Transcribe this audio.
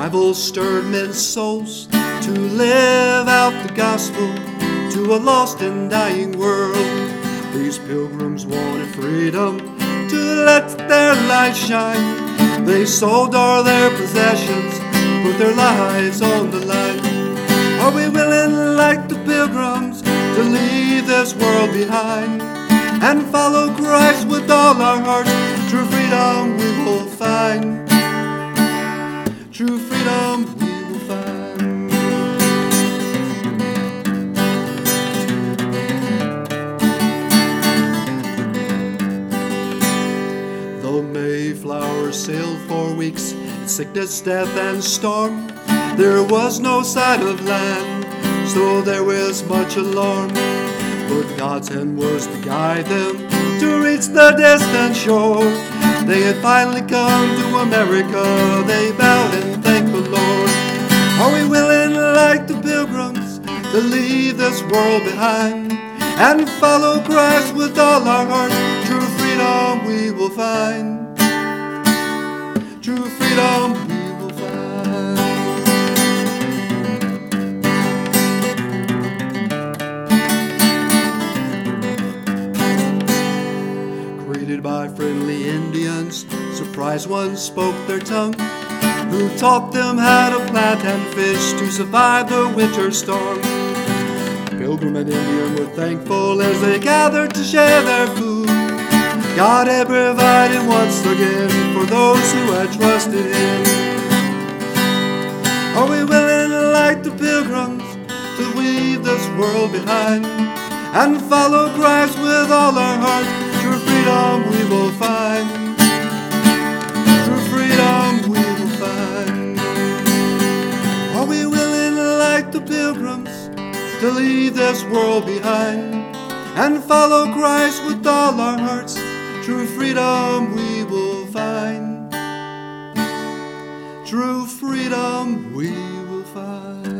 Revival stirred men's souls to live out the gospel to a lost and dying world. These pilgrims wanted freedom to let their light shine. They sold all their possessions, put their lives on the line. Are we willing, like the pilgrims, to leave this world behind and follow Christ with all our hearts? True freedom we will find. True freedom we will find. Though Mayflower sailed for weeks in sickness, death, and storm, there was no sight of land, so there was much alarm. But God's hand was to guide them to reach the distant shore. They had finally come to America. They bowed and thanked the Lord. Are we willing, like the pilgrims, to leave this world behind and follow Christ with all our hearts? True freedom we will find. True freedom we will find. Greeted by friendly Indians, surprised ones spoke their tongue, who taught them how to plant and fish to survive the winter storm. Pilgrim and Indian were thankful as they gathered to share their food. God had provided once again for those who had trusted Him. Are we willing, like the pilgrims, to leave this world behind and follow Christ with all our hearts? True freedom we will find. True freedom we will find. Are we willing, like the pilgrims, to leave this world behind and follow Christ with all our hearts? True freedom we will find. True freedom we will find.